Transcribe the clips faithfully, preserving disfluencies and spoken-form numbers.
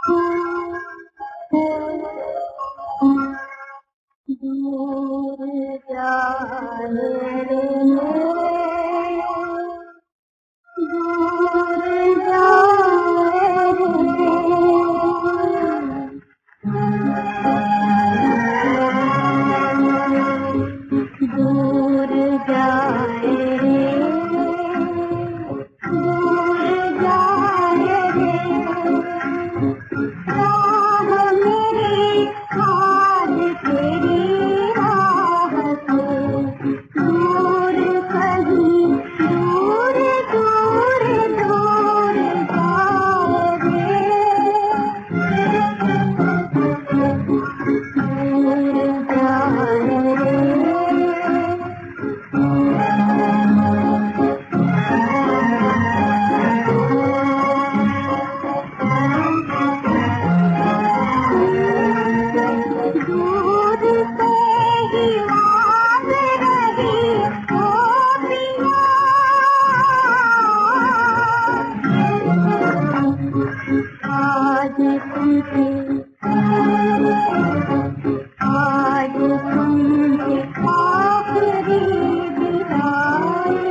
दूर जाए रे दूर जाए रे दूर जाए रे दूर जाए रे राह मेरी हाथ तेरी राह से दूर कहीं दूर दूर दूर जाए रे दूर जाए रे दूर से ही आवाज़ रही ओ पिया आज तुमसे आज तुमसे आखिरी विदाई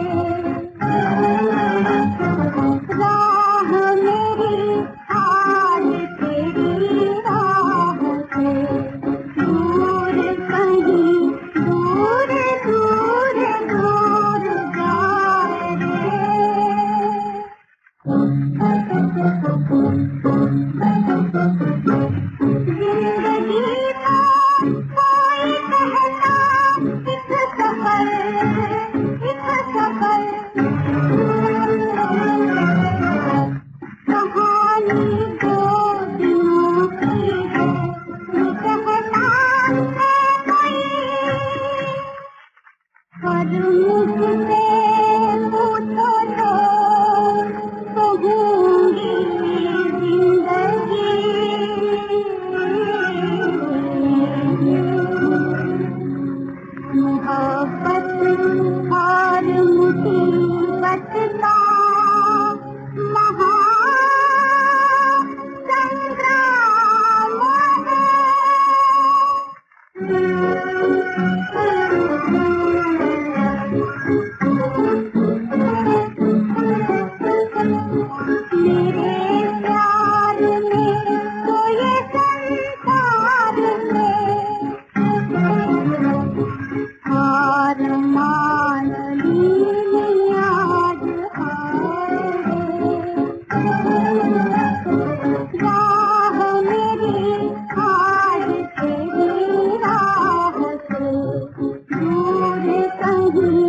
राह मेरी आज तेरी राह से दूर कहीं दूर दूर दूर जाए जिंदगी का कोई कहता एक सफर एक सफर कहानी दो दिनों की है ये कहता है कोई पर मुझसे पूछो तो कहूँगी जिंदगी मोहब्बत और मुसीबत का महासंग्राम मेरे प्यार में तो ये संसार में हार मान ली आज राह मेरी आज तेरी राह से दूर कहीं